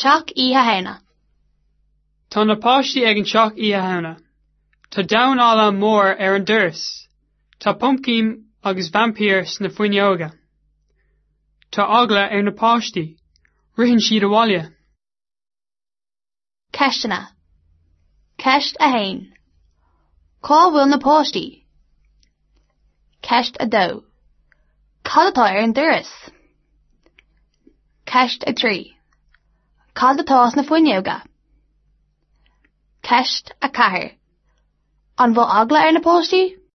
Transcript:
teach ihe hena. Tá na páistí ag an teach ihe hena. Tá dain ala mór an duras. Tá pumpkin agus vampír sna fuinneoga. Tá agla na páistí. Rihin siad abhaile. Ceistena. Ceist a hain. Cá bhfuil na páistí? Ceist a dó. Cad atá an duras? Ceist a trí. Cad atá na fuinneoga? Ceist a cathair. An bhfuil agla na páistí?